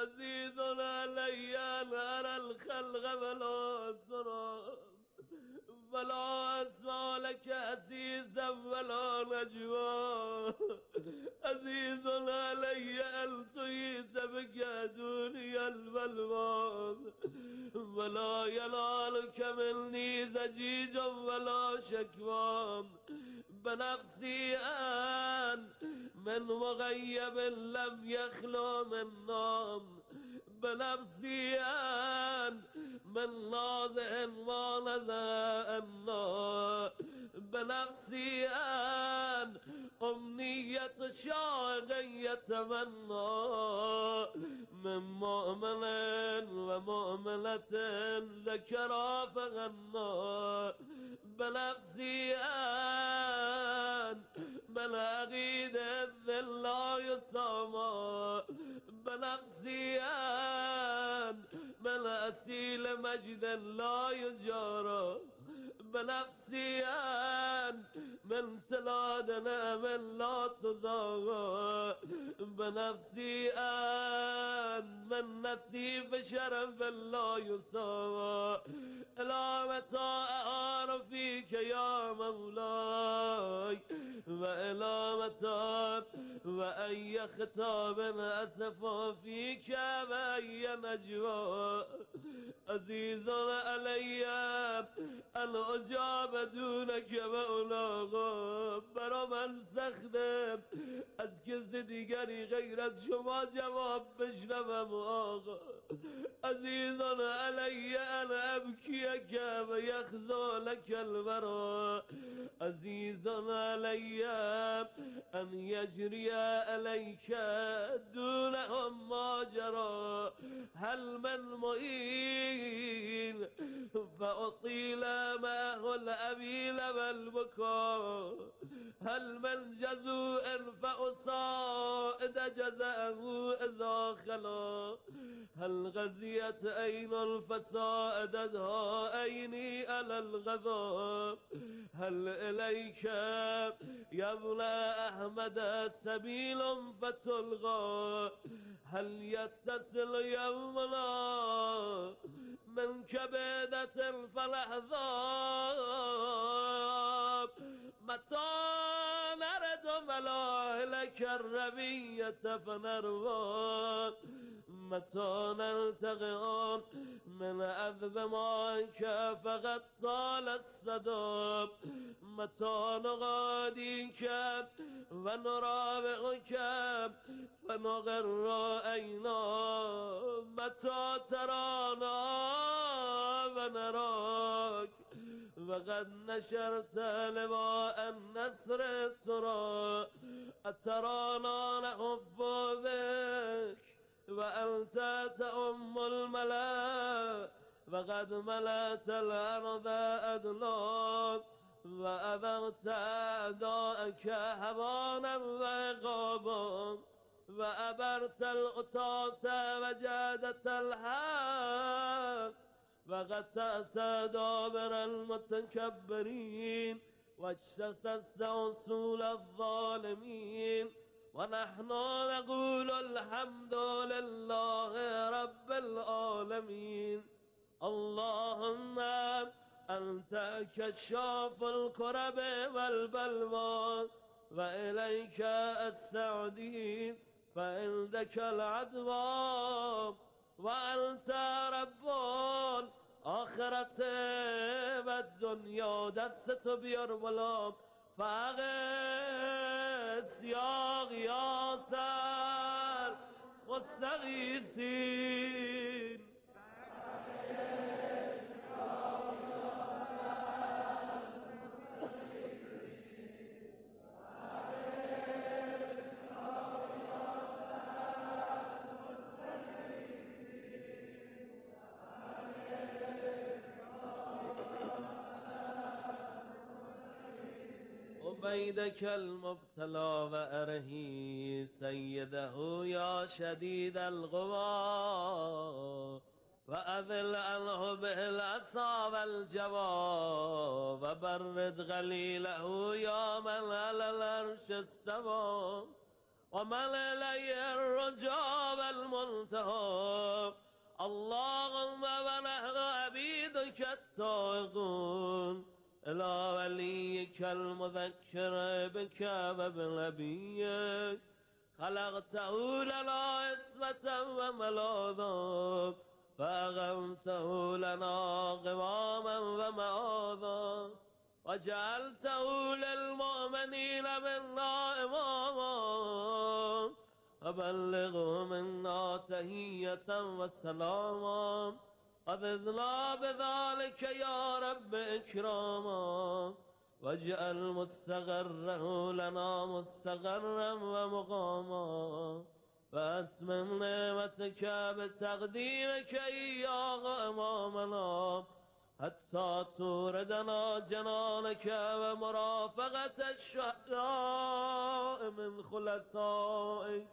عزیز علی ان ارى الخلق ولا ترى ولا اسمع لك عزيزا ولا نجوى عزيز علي ان تهيس بك دوني البلوى ولا ينالك مني زجيج ولا شكوى بنفسي ان من مغيب لم يخلو من نام بنفسي ان من نازع ما نزع النار بنفسي ان أمنية شاق يتمنى من مؤمن ومؤمنة ذكرى فغنى بنفسي ان من أغيد الذل لا يسامى بنفسي ان من أسيل مجد لا يجارى بنفسي ان من سلاد نعم لا تزاغى بنفسي ان من نسيف شرف لا يساوى إلى متى أعرفيك يا مولاي وإلى متى وأي خطاب أسفى فيك وأي نجوى عزيز علي أن أجاب دونك مولاغا برا من سخته از کسی دیگری غیر از شما جواب بشنوم آقا عزیزان علی ان ابکیک و یخزا لک الورا عزیزان علی ان یجری علیک دونهم ما جرا هل من معین فأطیل معه الأبیل والبکا هل من جزوء فأصائد جزاءه إذا خلا هل غزيت عين فسائدتها عيني على الغضب هل إليك يا ابن أحمد سبيل فتلغى هل يتصل يومنا من كبدة فلحظات متى نرد ملاهلك الربية فنروى متى نلتقي من أذب معك فقد صال الصداب متى نغاديك ونرافقك فنغر عينا متى ترانا ونراك وقد نشرت لواء النصر ترى أترانا نحف بك وأنت تأم الملا وقد ملأت الأرض أدلاك وأذرت أعداءك هوانا وعقابا وأبرت القطاة وجادت الحق وقطعت دابر المتكبرين واجتثثت أصول الظالمين ونحن نقول الحمد لله رب العالمين اللهم أنت كشاف الكرب والبلوى وإليك السعدين فعندك العدوى وأنت رب آخرت و دنیا دست بیار بالا فاغث یا غیاث المستغیثین عبيدك المبتلى وأرهي سيده يا شديد القوى وأذل عنه بالعصا والجوى وبرد غليله يا من على العرش استوى ومن إليه الرجاء والمنتهى اللهم ونحن عبيدك التائبون إلى وليك المذكر بك وبنبيك خلقته لنا عصمة وملاذا فأقمته لنا قواما ومعاذا وجعلته للمؤمنين منا إماما فبلغه منا تحية وسلاما وزدنا بذلك يا رب إكراما واجعل مستقره لنا مستقرا ومقاما وأتمم نعمتك بتقديمك إياه أمامنا حتى توردنا جنانك ومرافقة الشهداء من خلصائك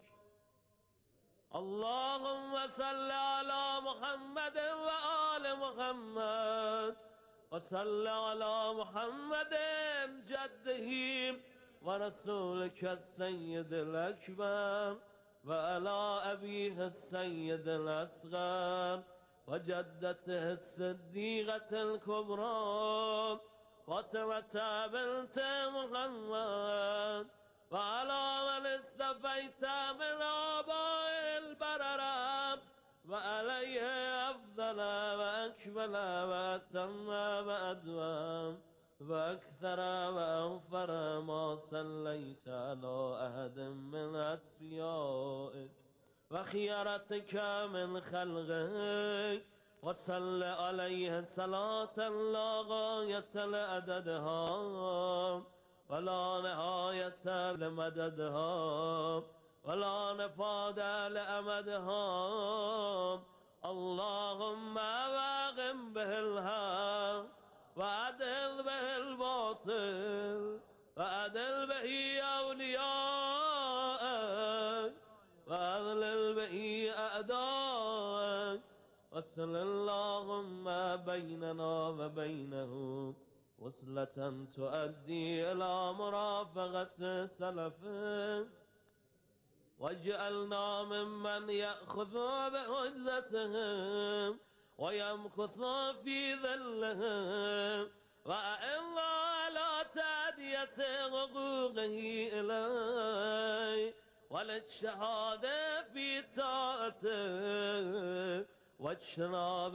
اللهم صل على محمد وآل محمد وصل على محمد جده ورسولك السيد الأكبر وعلى أبيه السيد الأصغر وجدته الصديقة الكبرى فاطمة بنت محمد وعلى من اصطفيت من آباء البررة وعليه أفضل وأكمل وأتم وأدوم وأكثر وأغفر ما صليت على أحد من أصفيائك وخيرتك من خلقك وصل عليه صلاة لا غاية لعددها ولا نهاية لمددها ولا نفاد لأمدها اللهم واقم به الحق وعدل به الباطل وعدل به أولياءك وأغلل به أعداءك وصل اللهم بيننا وبينه وصلة تؤدي إلى مرافقة سلفه واجعلنا ممن يأخذ بعزتهم ويمكث في ذلهم وأعنا على تأدية حقوقه إليه وللشهادة في طاعته واجتناب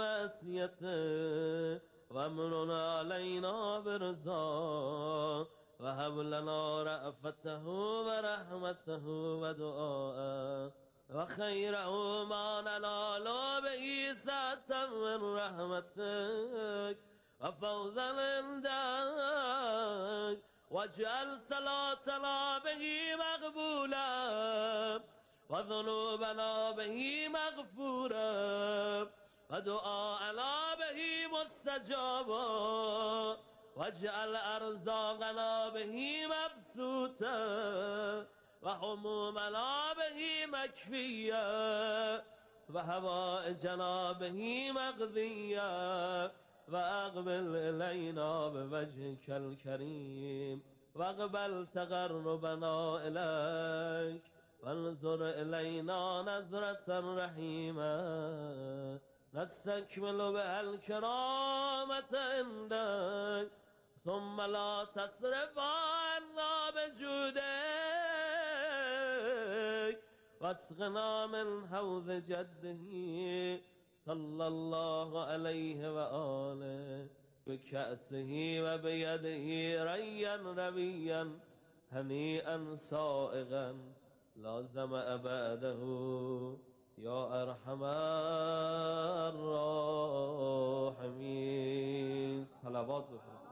معصيته وامن علينا برضاه وهب لنا رأفته ورحمته ودعاءه وخيره ما ننال به سعة من رحمتك وفوزا عندك واجعل صلاتنا به مقبولا وذنوبنا به مغفورا ودعاءنا به مستجابا واجعل أرزاقنا به مبسوطا وهمومنا به مكفيا وحوائجنا به مقضيا وأقبل إلينا بوجهك الكريم واقبل تقربنا إليك وانظر إلينا نظرة رحيمة نستكمل بها الكرامة عندك ثم لا تصرف عنا بجودك واسقنا من حوض جده صلى الله عليه وآله بكأسه وبيده ريا ربيا هنيئا سائغا لازم أبعده يا أرحم الراحمين صلوات بفرست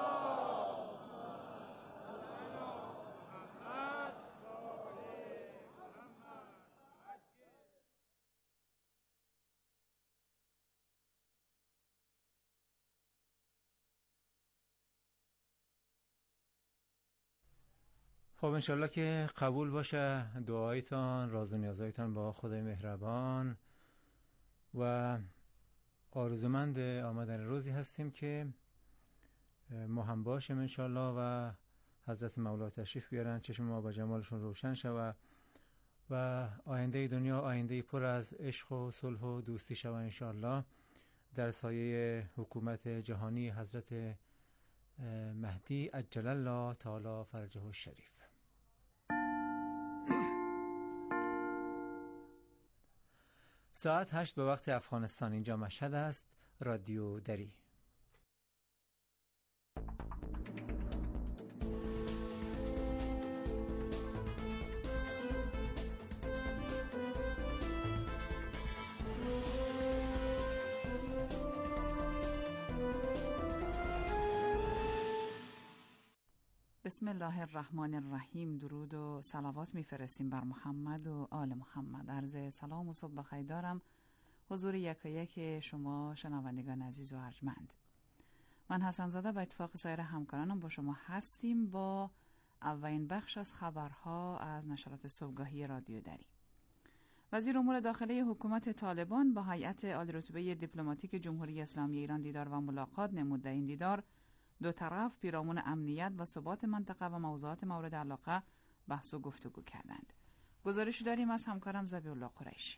خب انشالله که قبول باشه دعایتان، راز و نیازهایتان با خدای مهربان و آرزومند آمدن روزی هستیم که ما هم باشیم انشالله و حضرت مولا تشریف بیارن، چشم ما با جمالشون روشن شود و آینده دنیا آینده پر از عشق و صلح و دوستی شود انشاءالله در سایه حکومت جهانی حضرت مهدی عجل الله تعالی فرجه الشریف. ساعت 8 به وقت افغانستان. اینجا مشهد است. رادیو دری. بسم الله الرحمن الرحیم. درود و صلوات میفرستیم بر محمد و آل محمد. عرض سلام و صبح بخیر دارم حضور یک شما شنوندگان عزیز و ارجمند. من حسن زاده به اتفاق سایر همکارانم با شما هستیم با اولین بخش از خبرها از نشرات صبحگاهی رادیو دری. وزیر امور داخلی حکومت طالبان با هیئت عالی‌رتبه دیپلماتیک جمهوری اسلامی ایران دیدار و ملاقات نمود. در این دیدار دو طرف پیرامون امنیت و ثبات منطقه و موضوعات مورد علاقه بحث و گفتگو کردند. گزارش داریم از همکارم ذبیح‌الله قریشی.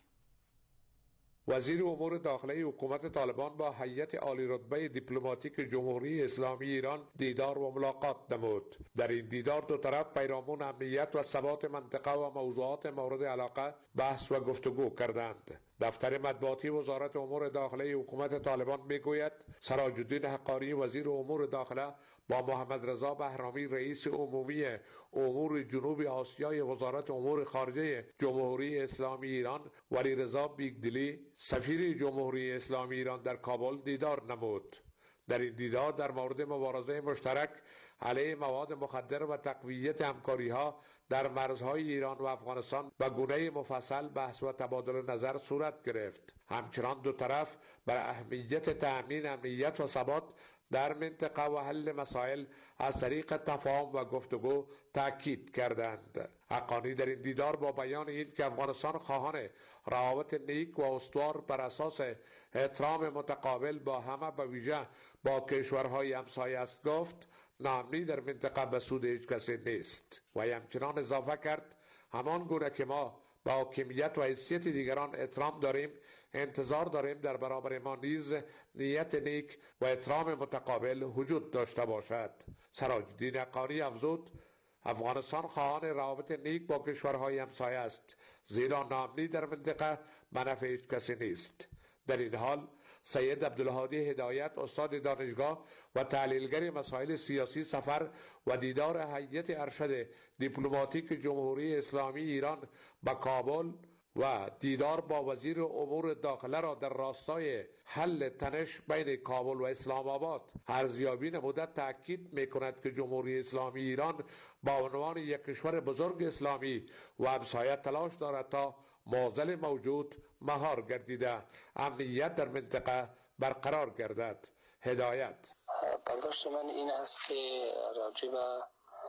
وزیر امور داخلی حکومت طالبان با هیئت عالی‌رتبه دیپلماتیک جمهوری اسلامی ایران دیدار و ملاقات نمود. در این دیدار دو طرف پیرامون امنیت و ثبات منطقه و موضوعات مورد علاقه بحث و گفتگو کردند. دفتر مطبوعاتی وزارت امور داخلی حکومت طالبان میگوید سراج الدین حقانی وزیر امور داخله با محمد رضا بهرامی رئیس عمومی امور جنوب آسیای وزارت امور خارجه جمهوری اسلامی ایران، ولی رضا بیگدلی سفیر جمهوری اسلامی ایران در کابل دیدار نمود. در این دیدار در مورد مبارزه مشترک علیه مواد مخدر و تقویت همکاری‌ها در مرزهای ایران و افغانستان به گونه مفصل بحث و تبادل نظر صورت گرفت. همچنان دو طرف بر اهمیت تأمین امنیت و ثبات در منطقه و حل مسائل از طریق تفاهم و گفتگو تاکید کردند. حقانی در این دیدار با بیان این که افغانستان خواهان روابط نیک و استوار بر اساس احترام متقابل با همه به ویژه با کشورهای همسایه است گفت ناامنی در منطقه به سود هیچ کسی نیست و همچنان اضافه کرد همان گونه که ما با حاکمیت و حیثیت دیگران احترام داریم، انتظار داریم در برابر ما نیز نیت نیک و احترام متقابل وجود داشته باشد. سراج الدین حقانی افزود افغانستان خواهان روابط نیک با کشورهای همسایه است، زیرا ناامنی در منطقه به نفع هیچ کسی نیست. در این حال سید عبدالهادی هدایت استاد دانشگاه و تحلیلگر مسائل سیاسی سفر و دیدار هیئت ارشد دیپلماتیک جمهوری اسلامی ایران به کابل و دیدار با وزیر امور داخله را در راستای حل تنش بین کابل و اسلام آباد ارزیابی نموده تاکید می‌کند که جمهوری اسلامی ایران با عنوان یک کشور بزرگ اسلامی و همسایه تلاش دارد تا معضل موجود مهار گردیده امنیت در منطقه برقرار گردد. هدایت برداشت من این است که راجع به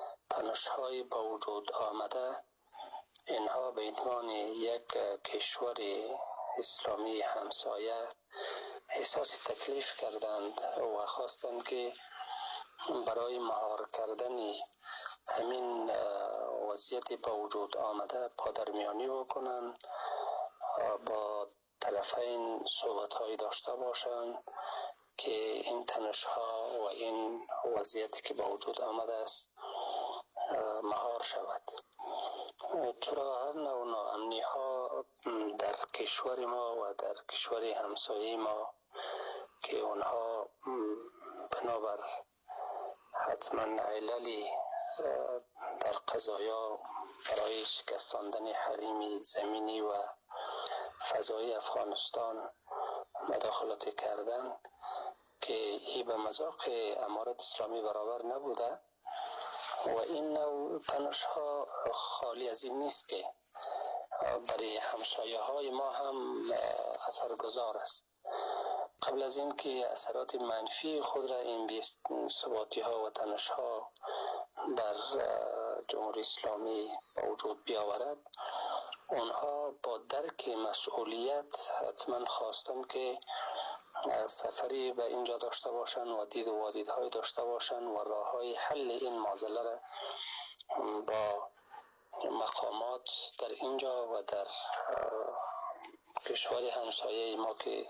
تنش‌های با وجود آمده اینها به عنوان یک کشور اسلامی همسایه احساس تکلیف کردند و خواستند که برای مهار کردن همین وضعیت با وجود آمده پادرمیانی بکنند، با طرفین صحبت‌هایی داشته باشند که این تنش‌ها و این وضعیتی که با وجود آمده است مهار شود. چرا هر نوع ناامنی‌ها در کشور ما و در کشور همسایه ما که اونها بنابر حتما عللی در قضایا برای شکستاندن حریم زمینی و فضای افغانستان مداخلت کردن که ای به مذاق امارت اسلامی برابر نبوده و این نوع تنش‌ها خالی از این نیست که برای همسایه های ما هم اثرگذار است. قبل از این که اثرات منفی خود را این بی‌ثباتی ها و تنش ها بر جمهوری اسلامی با وجود بیاورد، اونها با درک مسئولیت حتما خواستند که سفری به اینجا داشته باشند و دید و وادیدهای داشته باشند و راههای حل این معضله را با مقامات در اینجا و در کشور همسایه ما که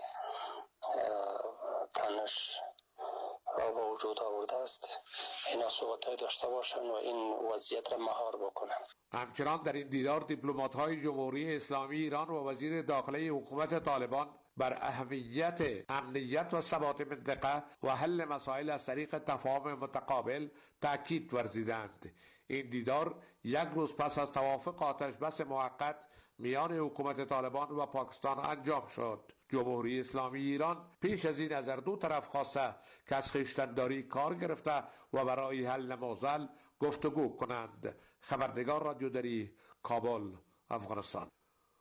تنش را به وجود آورده است اینا صحبت‌های داشته باشند و این وضعیت را مهار بکنند. همچنان در این دیدار دیپلمات‌های جمهوری اسلامی ایران و وزیر داخله حکومت طالبان بر اهمیت امنیت و ثبات منطقه و حل مسائل از طریق تفاهم متقابل تاکید ورزیدند. این دیدار یک روز پس از توافق آتش بس موقت میان حکومت طالبان و پاکستان انجام شد. جمهوری اسلامی ایران پیش از این از دو طرف خواسته که از خویشتن‌داری کار گرفته و برای حل معضل گفتگو کنند. خبرنگار رادیو دری، کابل، افغانستان.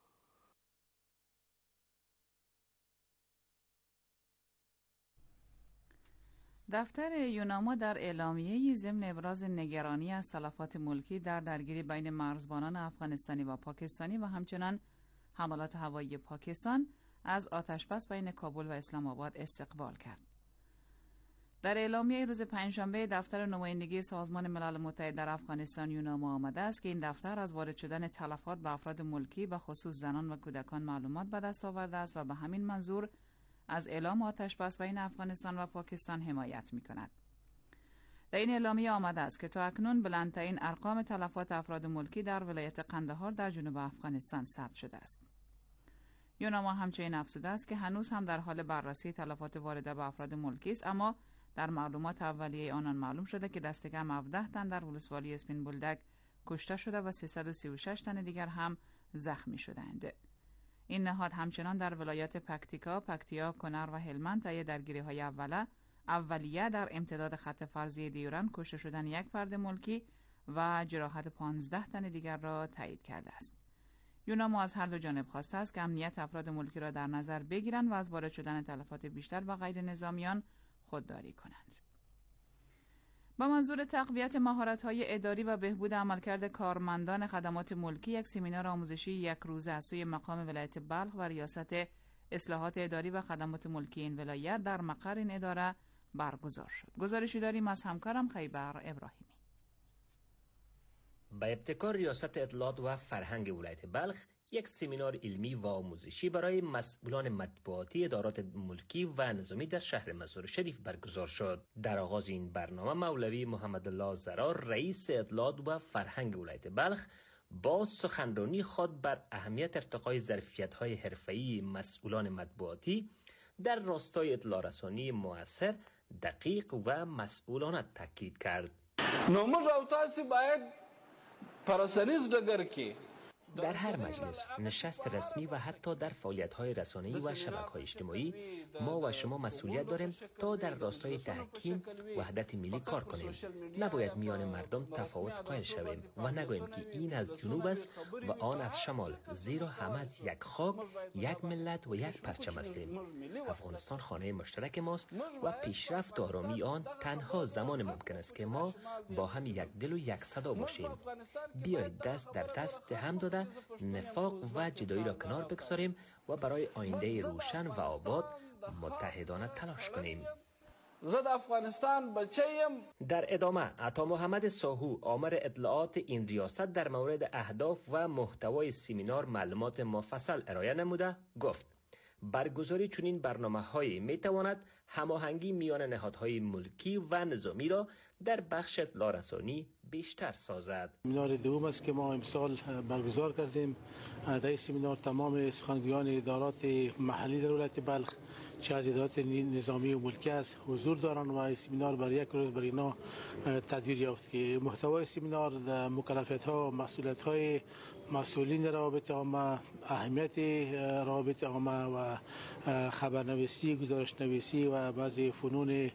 دفتر یوناما در اعلامیه‌ای ضمن ابراز نگرانی از تلفات ملکی در درگیری بین مرزبانان افغانستانی و پاکستانی و همچنین حملات هوایی پاکستان از آتشبس بین کابل و اسلام آباد استقبال کرد. در اعلامیه روز پنجشنبه دفتر نمایندگی سازمان ملل متحد در افغانستان یوناما آمده است که این دفتر از وارد شدن تلفات به افراد ملکی به خصوص زنان و کودکان معلومات به دست آورده است و به همین منظور از اعلام آتشبس بین افغانستان و پاکستان حمایت می‌کند. در این اعلامیه آمده است که تا اکنون بلندترین ارقام تلفات افراد ملکی در ولایت قندهار در جنوب افغانستان ثبت شده است. یوناما همچنین افزوده است که هنوز هم در حال بررسی تلفات وارده به افراد ملکی است، اما در معلومات اولیه آنان معلوم شده که دست کم 17 تن در ولسوالی اسپین بولدک کشته شده و 336 تن دیگر هم زخمی شدند. این نهاد همچنان در ولایات پکتیا، کنر و هلمند طی درگیری‌های اولیه در امتداد خط فرضی دیورند کشته شدن یک فرد ملکی و جراحت 15 تن دیگر را تایید کرده است. یوناما از هر دو جانب خواسته است که امنیت افراد ملکی را در نظر بگیرند و از وارد شدن تلفات بیشتر و غیر نظامیان خودداری کنند. با منظور تقویت مهارت‌های اداری و بهبود عملکرد کارمندان خدمات ملکی، یک سمینار آموزشی یک روزه از سوی مقام ولایت بلخ و ریاست اصلاحات اداری و خدمات ملکی این ولایت در مقر این اداره برگزار شد. گزارشی داریم از همکارم خیبر ابراهیمی. با ابتکار ریاست اطلاعات و فرهنگ ولایت بلخ یک سمینار علمی و آموزشی برای مسئولان مطبوعاتی ادارات ملکی و نظامی در شهر مزار شریف برگزار شد. در آغاز این برنامه مولوی محمد الله زرار رئیس اطلاعات و فرهنگ ولایت بلخ با سخنرانی خود بر اهمیت ارتقای ظرفیت‌های حرفه‌ای مسئولان مطبوعاتی در راستای اطلاع رسانی مؤثر، دقیق و مسئولانه تاکید کرد. موږ او تاسو باید پرسنیز ډګر کې در هر مجلس، نشست رسمی و حتی در فعالیت‌های رسانه‌ای و شبکه‌های اجتماعی ما و شما مسئولیت داریم تا در راستای تحکیم وحدت ملی کار کنیم. نباید میان مردم تفاوت قائل شویم و نگوییم که این از جنوب است و آن از شمال، زیرا همه یک خاک، یک ملت و یک پرچم هستیم. افغانستان خانه مشترک ماست و پیشرفت و آرامی آن تنها زمان ممکن است که ما با هم یک دل و یک صدا باشیم. بیایید دست در دست هم داده نفاق و جدایی را کنار بگذاریم و برای آینده روشن و آباد متحدانه تلاش کنیم. زه د افغانستان بچیم. در ادامه عطا محمد ساهو آمر اطلاعات این ریاست در مورد اهداف و محتوای سمینار معلومات مفصل ارائه نموده گفت: برگزاری چنین برنامه‌هایی می‌تواند هماهنگی میان نهادهای ملکی و نظامی را در بخش اطلاع رسانی بیشتر سازد. سمینار دوم است که ما امسال برگزار کردیم. در این سمینار تمام سخنگویان ادارات محلی در ولایت بلخ چه از ادارات نظامی و ملکی است حضور دارند و این سمینار بر یک روز بر اینا تدویر یافت که محتوای سمینار مکلفیت‌ها و مسئولیت‌های مسئولین روابط عامه، اهمیت روابط عامه و خبرنویسی، گزارشنویسی و بعضی فنون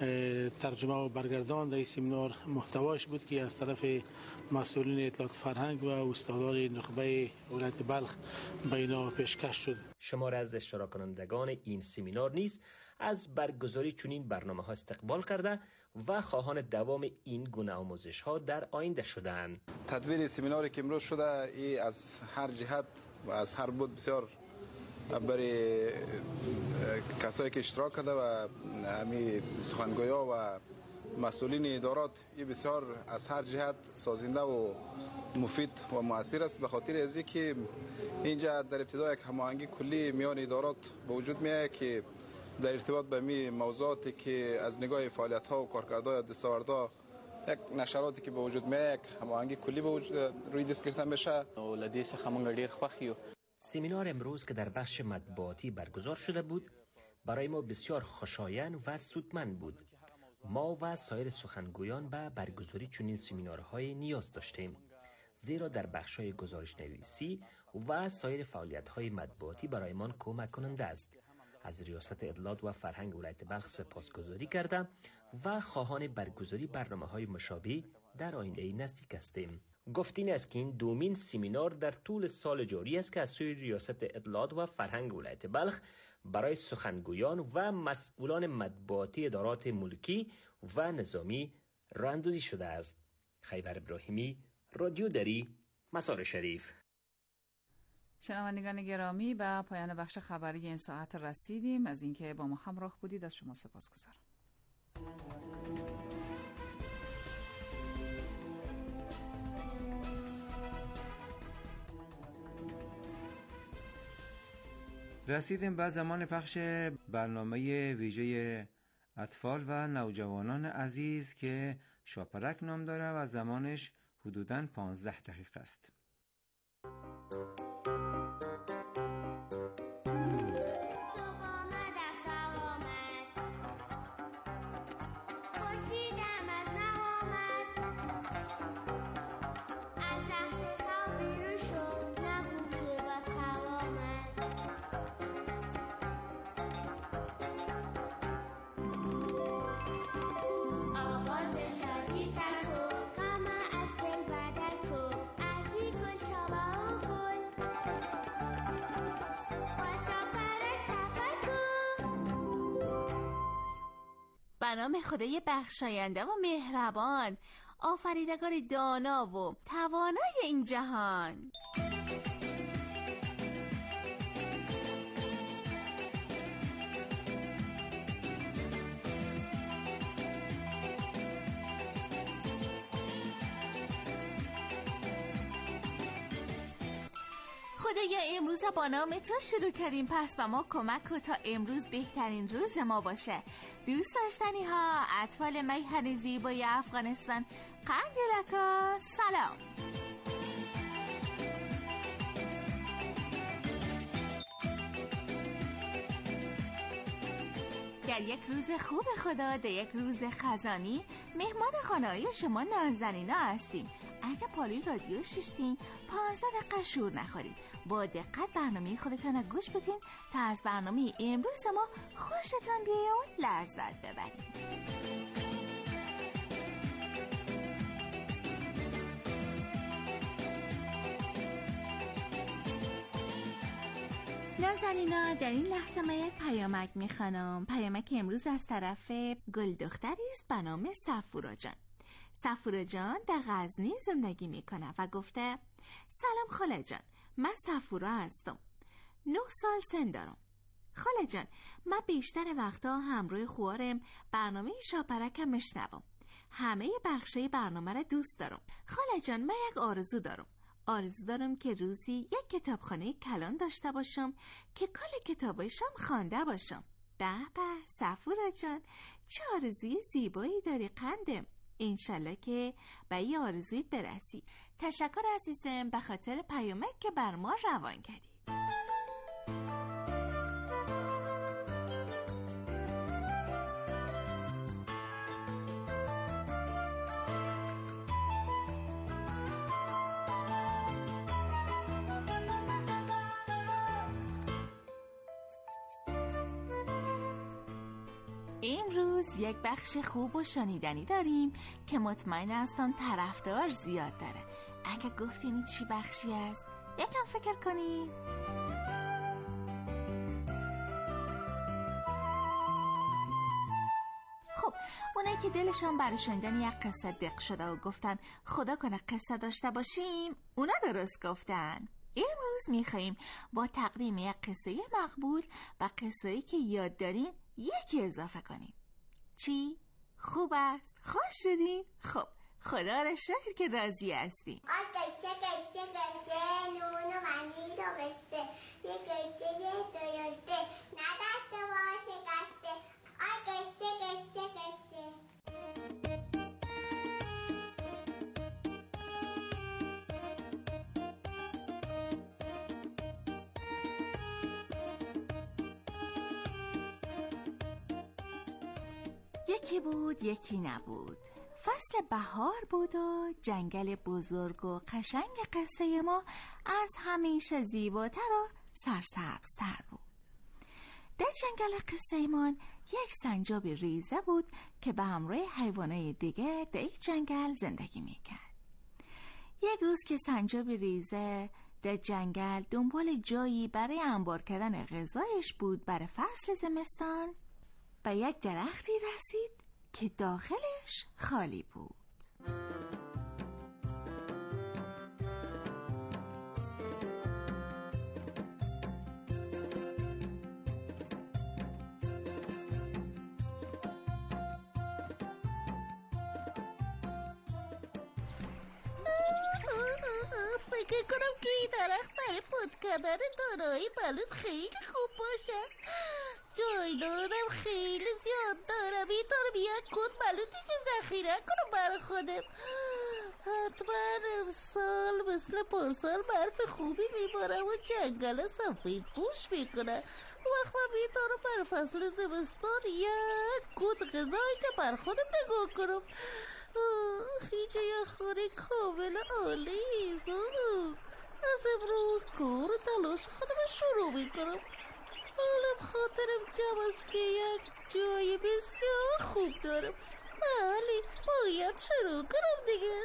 ترجمه و برگردان در این سمینار محتواش بود که از طرف مسئولین اطلاعات فرهنگ و استادان نخبه ولایت بلخ به اینا پیشکش شد. شمار از اشتراک کنندگان این سمینار نیز از برگزاری چنین برنامه‌ها استقبال کرده و خواهان دوام این گونه آموزش‌ها در آینده شدند. تدویر سمیناری که امروز شده ای از هر جهت و از هر بود بسیار برای کسایی که اشتراک کرده و همین سخنگویا و مسئولین ادارات این بسیار از هر جهت سازنده و مفید و مؤثر است، به خاطر از اینکه اینجا در ابتدا یک هماهنگی کلی میان ادارات به وجود میاد که در ارتباط به می موضوعاتی که از نگاه فعالیت ها و کارکردهای دستاوردها یک نشراتی که به وجود میاد یک هماهنگی کلی به وجود روی دست گرفته بشه. ولدی څخه ډیر خوښ یو. سمینار امروز که در بخش مطبوعاتی برگزار شده بود برای ما بسیار خوشایند و سودمند بود. ما و سایر سخنگویان به برگزاری چنین سمینارهای نیاز داشتیم، زیرا در بخش‌های گزارش‌نویسی و سایر فعالیت‌های مطبوعاتی برایمان کمک کننده است. از ریاست اطلاعات و فرهنگ ولایت بلخ سپاسگزاری کردم و خواهان برگزاری برنامه‌های مشابه در آینده نزدیک هستیم. گفتین است که این دومین سمینار در طول سال جاری است که از سوی ریاست اطلاعات و فرهنگ ولایت بلخ برای سخنگویان و مسئولان مطبوعاتی ادارات ملکی و نظامی راه اندازی شده است. خیبر ابراهیمی، رادیو دری، مزار شریف. شنوندگان گرامی، به پایان بخش خبری این ساعت رسیدیم. از اینکه با ما همراه بودید از شما سپاسگزارم. رسیدیم به زمان پخش برنامه ویژه اطفال و نوجوانان عزیز که شاپرک نام داره و زمانش حدوداً 15 دقیقه است. به نام خدای بخشاینده و مهربان، آفریدگار دانا و توانای این جهان. خدایا امروز با نام تو شروع کردیم، پس به ما کمک کن تا امروز بهترین روز ما باشه. دوست داشتنی ها، اطفال میهن زیبای افغانستان، قندیلکا سلام. در یک روز خوب خدا، در یک روز خزانی، مهمان خانه‌ای شما نازنینا هستیم. اگه پالی رادیو ششتین 15 دقیقه شور نخورید، با دقت برنامه خودتان رو گوش بدین تا از برنامه امروز ما خوشتان بیایه و لذت ببرید. نازنینا، در این لحظه من یک پیامک میخوانم. پیامک امروز از طرف گل دختری است به نام صفورا جان. صفورا جان در غزنی زندگی میکنه و گفته: سلام خاله جان، من صفورا هستم، 9 سال سن دارم. خاله جان، من بیشتر وقتا همراه خوارم برنامه شاپرکم میشنوم. همه بخشای برنامه را دوست دارم. خاله جان، من یک آرزو دارم که روزی یک کتابخانه کلان داشته باشم که کل کتابایشم خوانده باشم. به صفورا جان، چه آرزوی زیبایی داری قندم. انشالله که به این آرزویت برسی. تشکر عزیزم به خاطر پیامک که بر ما روان کردید. امروز یک بخش خوب و شنیدنی داریم که مطمئن هستم طرفدار زیاد داره. اگه گفتین چی بخشی است یکم فکر کنید. خب، اونایی که دلشان برای شنیدن یک قصه دق شده و گفتن خدا کنه قصه داشته باشیم، اونا درست گفتن. امروز میخواییم با تقدیم یک قصه مقبول و قصه‌ای که یاد دارین یکی اضافه کنیم. چی؟ خوب است؟ خوش شدین؟ خب خدا را شکر که راضی هستیم. قصه نونو منی رو بسته، یه قصه درسته ندسته و شکسته. قصه یکی بود یکی نبود. فصل بهار بود و جنگل بزرگ و قشنگ قصه ما از همیشه زیباتر و سرسبزتر بود. در جنگل قصه ما یک سنجاب ریزه بود که به همراه حیوانات دیگه در یک جنگل زندگی میکرد. یک روز که سنجاب ریزه در جنگل دنبال جایی برای انبار کردن غذایش بود برای فصل زمستان، به یک درختی رسید که داخلش خالی بود. فکر کنم که این درخت برای پود کردن دانه‌های بلوط خیلی خوب باشه. جای دارم خیلی زیاد دارم، اینطور بیاد کود بلوطی چه ذخیره کنم برای خودم. حتما امسال مثل پارسال برف خوبی میبارم و جنگل سفید پوش میکنم. وقت من اینطور بر فصل زمستان یک کود غذایی که بر خودم نگاه کنم. خیجه یه خوری کامل عالیست. از امروز کار تلاش خودم شروع میکنم. حالا خاطرم جمع است که یک جای بسیار خوب دارم. بله باید شروع کنم دیگه.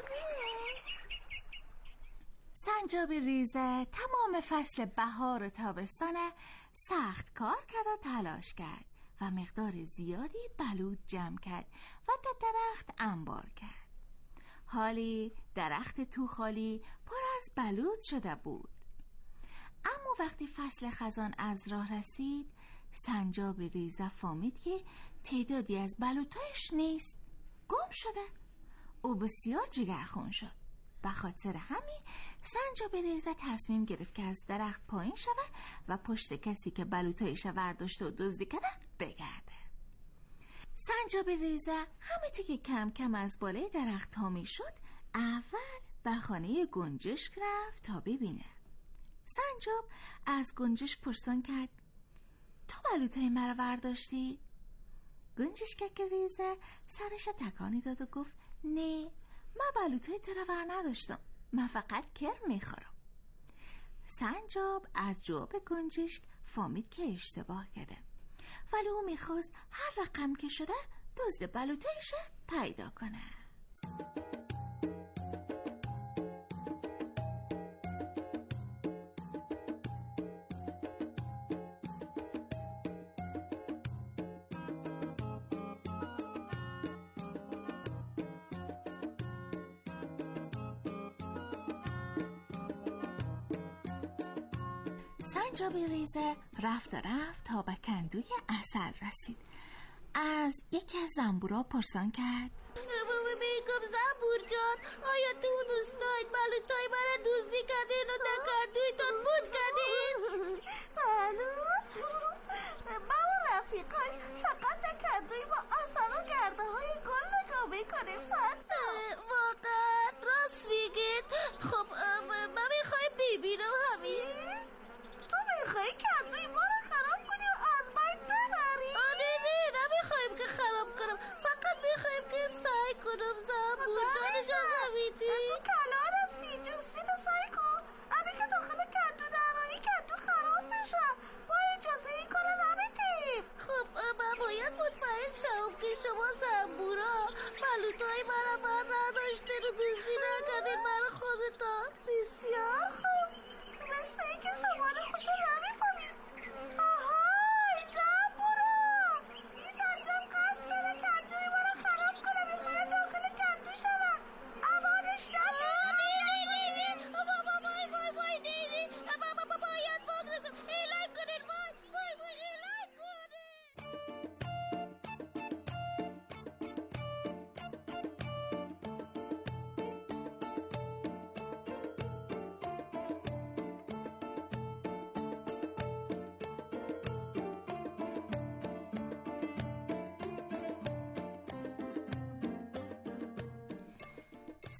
سنجاب ریزه تمام فصل بهار و تابستان سخت کار کرد و تلاش کرد و مقدار زیادی بلوط جمع کرد و در درخت انبار کرد. حالی درخت تو خالی پر از بلوط شده بود. اما وقتی فصل خزان از راه رسید، سنجاب ریزه فهمید که تعدادی از بلوطایش نیست، گم شده. او بسیار جگرخون شد. به خاطر همین سنجاب ریزه تصمیم گرفت که از درخت پایین شود و پشت کسی که بلوطایش برداشته و دزدی کرده بگرده. سنجاب ریزه همینطور که کم کم از بالای درخت ها می شد، اول به خانه گنجشک رفت تا ببینه. سنجاب از گنجشک پرسان کرد: تو بلوطای مرا برداشتی؟ گنجشک ریزه سرش تکانی داد و گفت: نه، من بلوطای تو را ور نداشتم، من فقط کرم میخورم. سنجاب از جواب گنجشک فهمید که اشتباه کرده، ولی او میخواست هر رقم که شده دزد بلوطایش پیدا کنه. سنجاب ریزه رفت تا به کندوی عسل رسید. از یکی از زنبورا پرسان کرد: میگم زنبور جان، آیا تو دوست دارید بلوطای مرا دزدی کردین و در کندویتان بود کردین؟ بلوط؟ من و رفیقای فقط در کندوی با عسل و گرده های گل نگاه میکنیم. سنجاب واقعا راست میگید؟ خب من میخوایم ببینم همین. تو میخوایی کندوی ما رو خراب کنی و از بین ببری؟ نه نمیخوایم که خراب کنم، فقط میخوایم که سعی کنم. زنبور جان اجازه میدی؟ تو کلان هستی، جستی تو سعی کن. امی که داخل کندو درایی کندو خراب میشه، با اجازه این کار نمیدیم. خب من باید مطمئن شم که شما زنبورا بلوطای مرا بر نداشتید.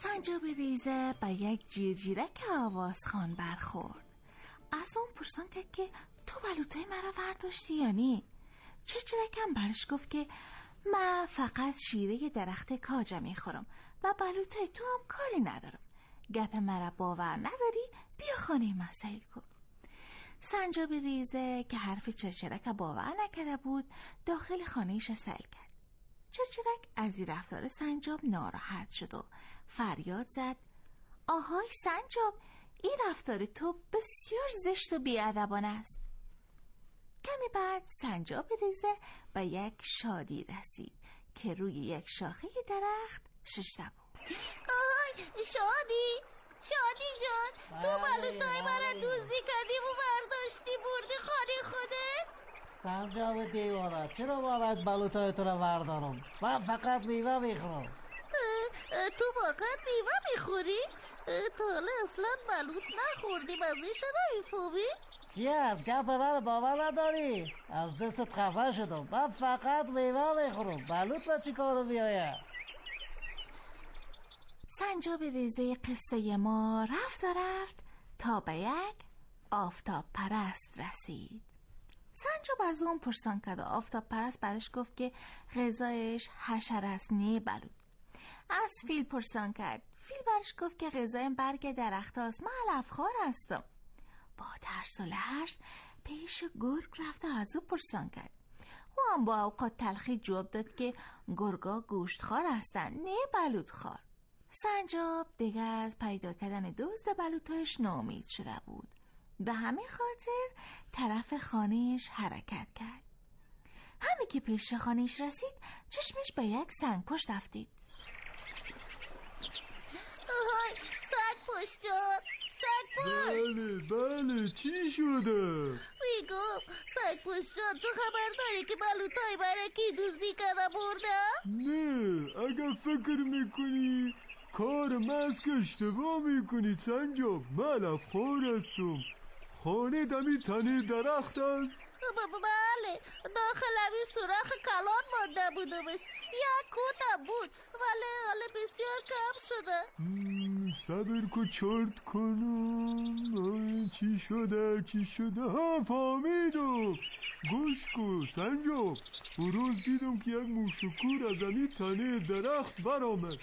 سنجاب ریزه به یک جیرجیرک آوازخوان برخورد. از اون پرسان کرد که تو بلوطای مرا ورداشتی یا نی؟ چرچرکم برش گفت که من فقط شیره درخت کاجه میخورم و بلوطای تو هم کاری ندارم. گپ مرا باور نداری؟ بیا خانه من سیل کن. سنجاب ریزه که حرف چرچرک باور نکرده بود داخل خانهش سیل کرد. چرچرک از این رفتار سنجاب ناراحت شد و فریاد زد آهای سنجاب، این رفتار تو بسیار زشت و بی‌ادبانه است. کمی بعد سنجاب ریزه به یک شادی رسید که روی یک شاخه درخت ششته بود. آهای شادی جان، تو بلوطای مرا دزدی کردی و برداشتی بردی خانه خودت؟ سنجاب دیوانه، چرا باید بلوطای تو را بردارم؟ من فقط میوه میخورم. تو فقط میوه میخوری؟ تا حالا اصلا بلوط نخوردی، بازیش نمیفهمی؟ کی از گپ من باور نداری؟ از دستت خفه شدم. من فقط میوه میخورم. بلوط به چی کارو بیاید؟ سنجاب ریزه قصه ما رفت تا به یک آفتاب پرست رسید. سنجاب از اون پرسان کرد و آفتاب پرست برش گفت که غذایش حشره است نه بلوط. از فیل پرسان کرد. فیل برش گفت که غذایم برگ درخت هاست، من علفخوار هستم. با ترس و لرز پیش گرگ رفت و از او پرسان کرد. او هم با اوقات تلخی جواب داد که گرگا گوشتخوار هستن نه بلوطخوار. سنجاب دیگه از پیدا کردن دزد بلوطش ناامید شده بود. به همین خاطر طرف خانهش حرکت کرد. همین که پیش خانهش رسید چشمش به یک سنگپشت افتید. آهای سگ‌پشت جان، سگ‌پشت. بله چی شده؟ میگم سگ‌پشت جان، تو خبر داری که بلوطای مرا کی دزدی کرده برده؟ نه، اگر فکر میکنی کار مست که اشتباه میکنی سنجاب. من علفخوار هستم. خانه دمی تنه درخت است. بله، داخل همین سوراخ کلان مانده بودمش. یک کوتم بود ولی حالا بسیار کم شده. صبر کو چرت کنم. چی شده؟ ها فهمیدم. گوش کن سنجاب، اون روز دیدم که یک موشکور از همین تنه درخت برآمد.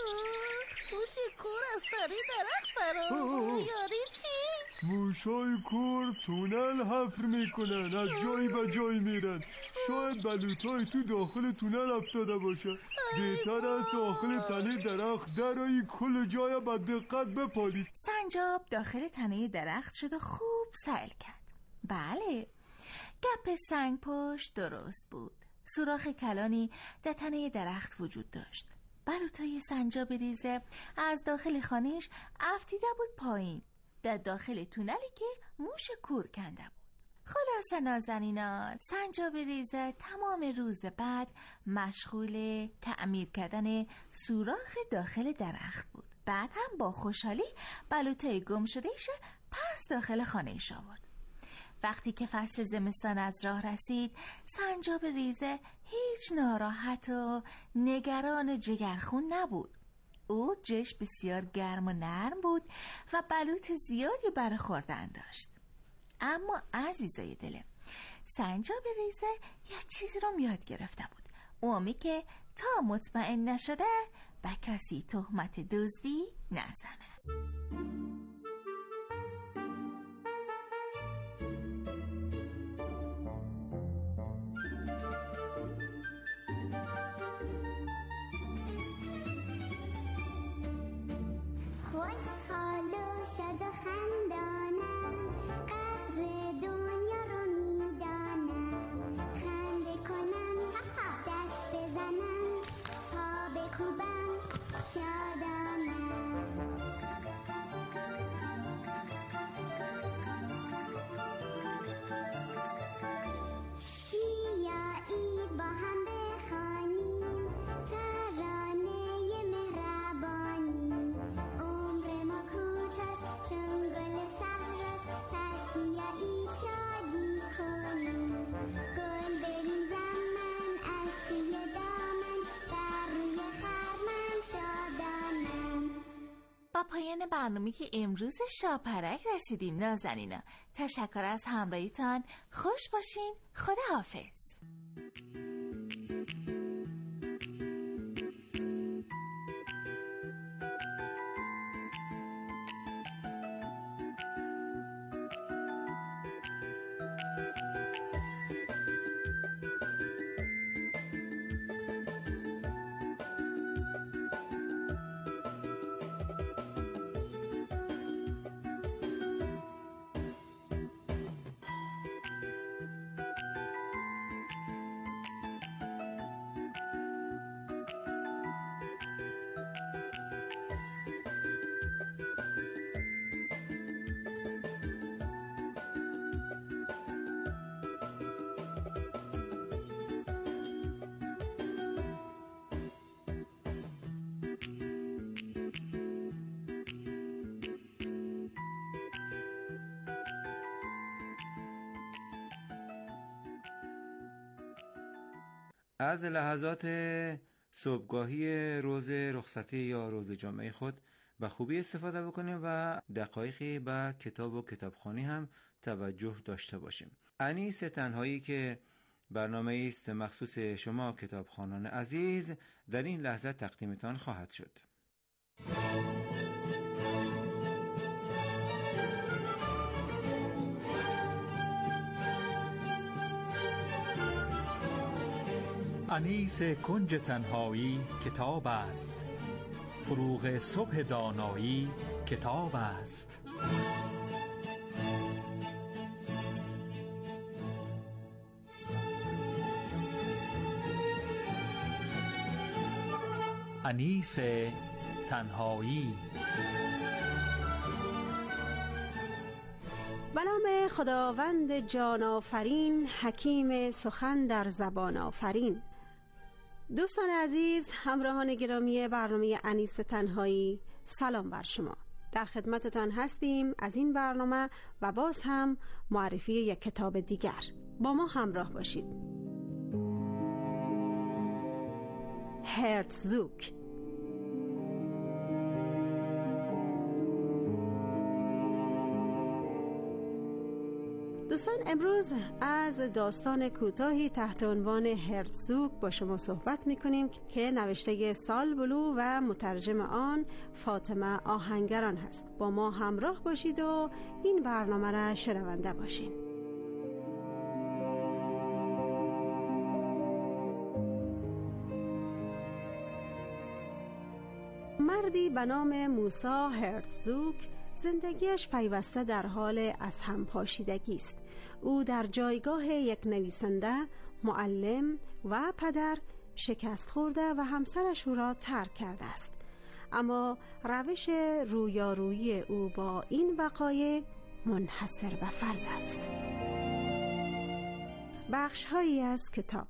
موشکور از تنه درخت برآمد؟ یعنی چی؟ موشای کور تونل حفر میکنن، از جایی به جایی میرن. شاید بلوطای تو داخل تونل افتاده باشه. بهتر است داخل تنه درخت درایی کل جای با دقت بپالیز. سنجاب داخل تنه درخت شد و خوب سیل کرد. بله، گپ سنگ پشت درست بود. سوراخ کلانی در تنه درخت وجود داشت. بلوطای سنجاب ریزه از داخل خانهش افتیده بود پایین، در داخل تونلی که موش کور کنده بود. خلاصه نازنینا، سنجاب ریزه تمام روز بعد مشغول تعمیر کردن سوراخ داخل درخت بود. بعد هم با خوشحالی بلوطای گم شدهش پس داخل خانهش آورد. وقتی که فصل زمستان از راه رسید، سنجاب ریزه هیچ ناراحت و نگران جگرخون نبود. او جش بسیار گرم و نرم بود و بلوط زیادی برای خوردن داشت. اما عزیزای دلم، سنجاب ریزه یک چیزی رو یاد گرفته بود. اومی که تا مطمئن نشده به کسی تهمت دزدی نزنه. خوشحال و شاد و خندانم، قدر دنیا رو میدانم. خنده کنم، دست بزنم، پا بکوبم، شادانم. بیایید با هم بخوانیم ترانه مهربانی. عمر ما کوتاست چون گل صحراست، پس بیایید شادی کنیم. گل بریزم من از توی دامن، بر روی خرمن شادانم. پایان برنامه که امروز شاپرک رسیدیم نازنینا. تشکر از همراهیتان. خوش باشین. خداحافظ. از لحظات صبحگاهی روز رخصتی یا روز جمعه خود به خوبی استفاده بکنیم و دقایقی به کتاب و کتابخوانی هم توجه داشته باشیم. انیس تنهایی که برنامه است مخصوص شما کتابخوانان عزیز در این لحظه تقدیمتان خواهد شد. انیس کنج تنهایی کتاب است، فروغ صبح دانایی کتاب است. انیس تنهایی. به نام خداوند جان آفرین، حکیم سخن در زبان آفرین. دوستان عزیز، همراهان گرامی برنامه انیس تنهایی، سلام بر شما. در خدمتتان هستیم از این برنامه و باز هم معرفی یک کتاب دیگر. با ما همراه باشید. هرتزوگ. دوستان، امروز از داستان کوتاهی تحت عنوان هرتزوگ با شما صحبت می‌کنیم که نوشته سالبلو و مترجم آن فاطمه آهنگران هست. با ما همراه باشید و این برنامه را شنونده باشید. مردی به نام موسی هرتزوگ زندگیش پیوسته در حال از هم پاشیدگی است. او در جایگاه یک نویسنده، معلم و پدر شکست خورده و همسرش او را ترک کرده است. اما روش رویارویی او با این وقایع منحصر به فرد است. بخش‌هایی از کتاب.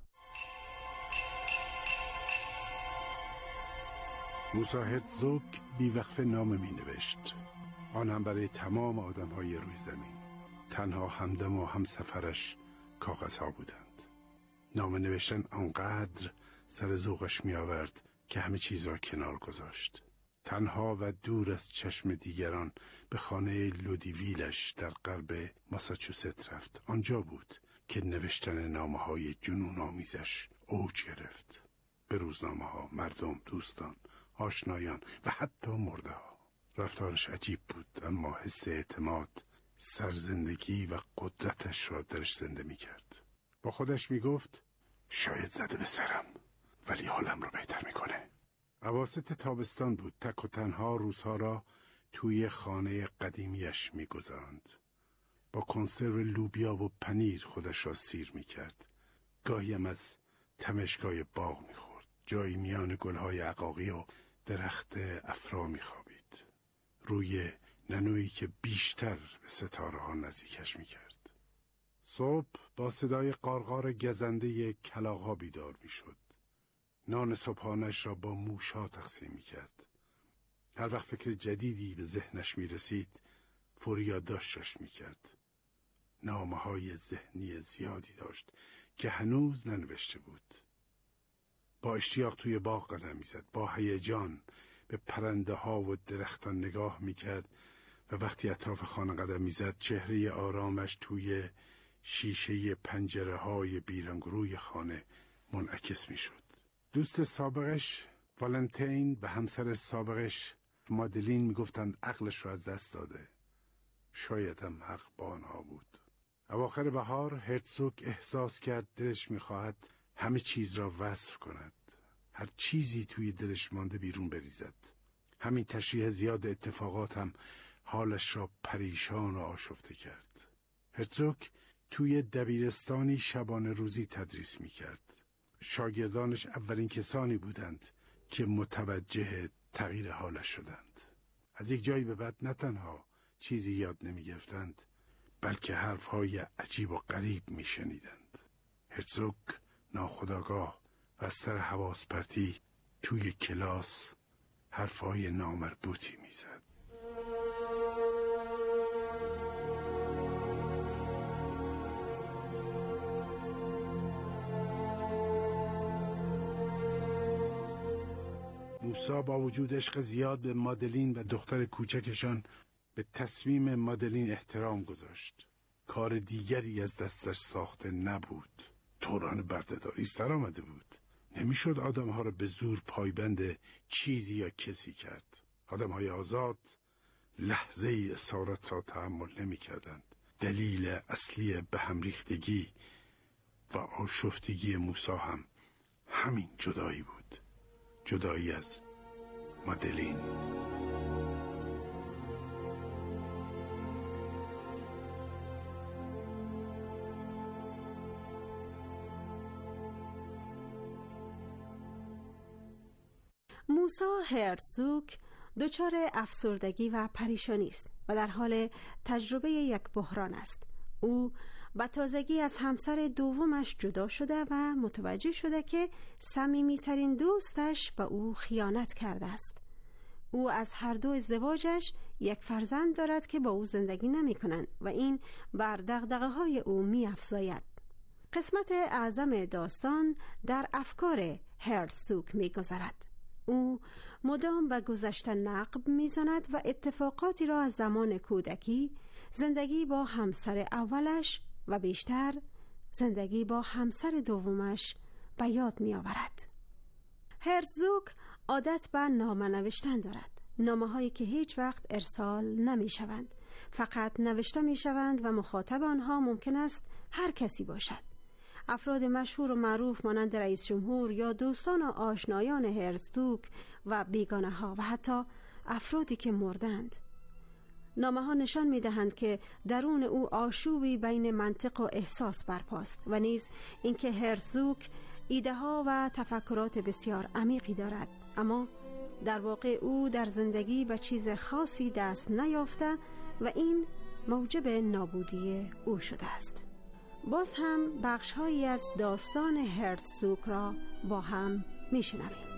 موسی هرتزوگ بی‌وقفه نامه می‌نوشت، آن هم برای تمام آدم‌های روی زمین. تنها همدم و همسفرش کاغذها بودند. نامه نوشتن آنقدر سر ذوقش می‌آورد که همه چیز را کنار گذاشت. تنها و دور از چشم دیگران به خانه لودیویلش در غرب ماساچوست رفت. آنجا بود که نوشتن نامه‌های جنون آمیزش اوج گرفت. به روزنامه‌ها، مردم، دوستان، آشنایان و حتی مرده‌ها. رفتارش عجیب بود، اما حس اعتماد، سرزندگی و قدرتش را درش زنده می کرد. با خودش می گفت شاید زده به سرم، ولی حالم را بهتر می کنه. اواسط تابستان بود. تک و تنها روزها را توی خانه قدیمیش می گذراند. با کنسرو لوبیا و پنیر خودش را سیر می کرد. گاهی هم از تمشکای باغ می خورد. جایی میان گلهای عقاقی و درخت افرا می خوابید. روی ننویی که بیشتر به ستاره ها نزدیکش می کرد. صبح با صدای قارقار گزنده کلاغ‌ها بیدار می شد. نان صبحانش را با موش‌ها تقسیم می کرد. هر وقت فکر جدیدی به ذهنش می رسید، فوری یادداشتش می کرد. نامه‌های ذهنی زیادی داشت که هنوز ننوشته بود. با اشتیاق توی باغ قدم می زد. با هیجان به پرنده ها و درختان نگاه میکرد و وقتی اطراف خانه قدم میزد چهره آرامش توی شیشه پنجره های بیرنگروی خانه منعکس میشد. دوست سابقش والنتین و همسر سابقش مادلین میگفتند عقلش رو از دست داده. شاید هم حق با آنها بود. اواخر بهار هرتزوگ احساس کرد دلش میخواهد همه چیز را وصف کند. هر چیزی توی دلش مانده بیرون بریزد. همین تشریح زیاد اتفاقات هم حالش را پریشان و آشفته کرد. هرتزوگ توی دبیرستانی شبانه روزی تدریس میکرد. شاگردانش اولین کسانی بودند که متوجه تغییر حالش شدند. از یک جایی به بعد نه تنها چیزی یاد نمی گرفتند بلکه حرفهای عجیب و غریب می شنیدند. هرتزوگ ناخودآگاه و از سر حواس پرتی توی کلاس حرفهای نامربوطی می زد. موسی با وجود عشق زیاد به مادلین و دختر کوچکشان به تصمیم مادلین احترام گذاشت. کار دیگری از دستش ساخته نبود. دوران بردهداری سر آمده بود. نمیشد آدمها را به زور پایبند چیزی یا کسی کرد. آدمهای آزاد لحظه اسارت را تحمل نمی کردند. دلیل اصلی به هم ریختگی و آشفتگی موسی هم همین جدایی بود. جدایی از مادلین. موسی هرتزوگ دچار افسردگی و پریشانی است و در حال تجربه یک بحران است. او با تازگی از همسر دومش جدا شده و متوجه شده که صمیمیترین دوستش به او خیانت کرده است. او از هر دو ازدواجش یک فرزند دارد که با او زندگی نمی کنند و این بر دغدغه‌های او می افزاید. قسمت اعظم داستان در افکار هرتزوگ می گذرد. او مدام به گذشته نقب میزند و اتفاقاتی را از زمان کودکی، زندگی با همسر اولش و بیشتر زندگی با همسر دومش به یاد می آورد. هرتزوگ عادت به نامه نوشتن دارد. نامه هایی که هیچ وقت ارسال نمی شوند. فقط نوشته می شوند و مخاطب آنها ممکن است هر کسی باشد. افراد مشهور و معروف مانند رئیس جمهور یا دوستان و آشنایان هرتزوگ و بیگانه ها و حتی افرادی که مردند. نامه ها نشان می دهند که درون او آشوبی بین منطق و احساس برپاست و نیز اینکه هرتزوگ ایده ها و تفکرات بسیار عمیقی دارد، اما در واقع او در زندگی به چیز خاصی دست نیافته و این موجب نابودی او شده است. باز هم بخش‌هایی از داستان هرتزوگ را با هم می‌شنویم.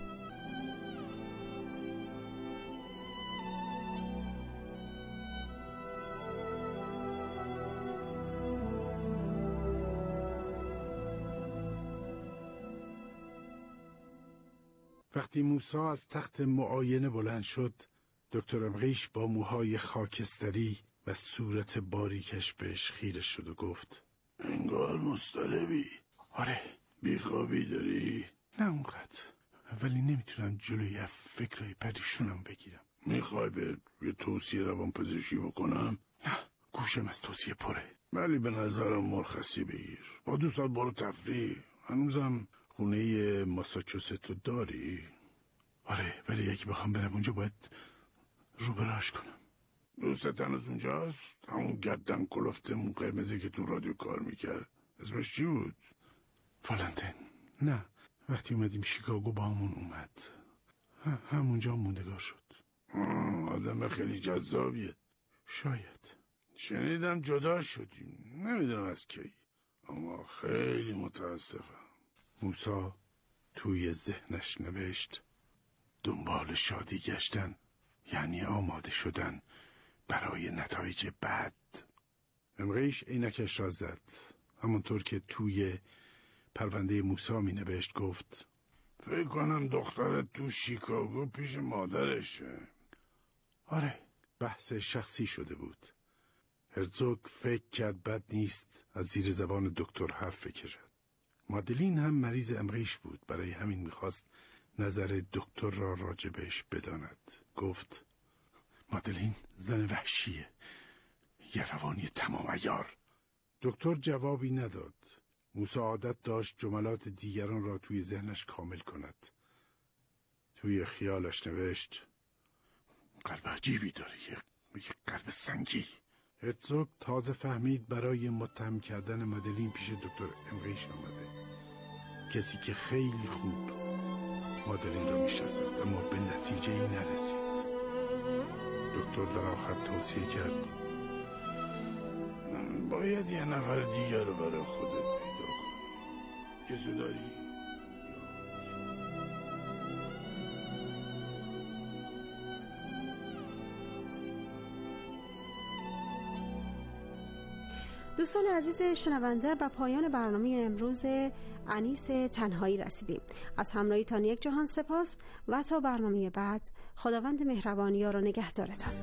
وقتی موسی از تخت معاینه بلند شد، دکتر امریش با موهای خاکستری و صورت باریکش بهش خیره شد و گفت: انگار مضطربی. آره. بیخوابی داری؟ نه اونقدر، ولی نمیتونم جلوی فکرهای پریشونم بگیرم. میخوای به یه توصیه روانپزشکی بکنم؟ نه، گوشم از توصیه پره. ولی به نظرم مرخصی بگیر. با 2 ساعت برو تفریح. هنوزم خونه ماساچوستو داری؟ آره، ولی یکی بخوام برم اونجا باید روبراش کنم. دوستت هنوز اونجاست؟ همون گردن کلفته مو قرمزی که تو رادیو کار میکرد، اسمش چی بود؟ والنتین. نه، وقتی اومدیم شیکاگو با همون اومد، همونجا موندگار شد. آدم خیلی جذابیه. شاید. شنیدم جدا شدیم، نمیدونم از کی، اما خیلی متاسفم. موسی توی ذهنش نوشت: دنبال شادی گشتن یعنی آماده شدن برای نتایج بد. امریش عینکش را زد. همونطور که توی پرونده موسی می نوشت گفت: فکر کنم دخترت تو شیکاگو پیش مادرشه. آره، بحث شخصی شده بود. هرزوگ فکر کرد بد نیست از زیر زبان دکتر حرف بکشد. مادلین هم مریض امریش بود، برای همین میخواست نظر دکتر را راجبش بداند. گفت مادلین زن وحشیه، یه روانی تمام عیار. دکتر جوابی نداد. موسی عادت داشت جملات دیگران را توی ذهنش کامل کند. توی خیالش نوشت قلب عجیبی داره، یه قلب سنگی. هرزوگ تازه فهمید برای متهم کردن مادلین پیش دکتر امریش آمده، کسی که خیلی خوب مادلین را میشناسد اما به نتیجه ای نرسید. دکتر در آخر توصیه کرد باید یه نفر دیگر رو برای خودت پیدا کنی. کسی داری؟ دوستان عزیز شنونده، به پایان برنامه امروز انیس تنهایی رسیدیم. از همراهیتان یک جهان سپاس و تا برنامه بعد، خداوند مهربان یار و نگهدارتان.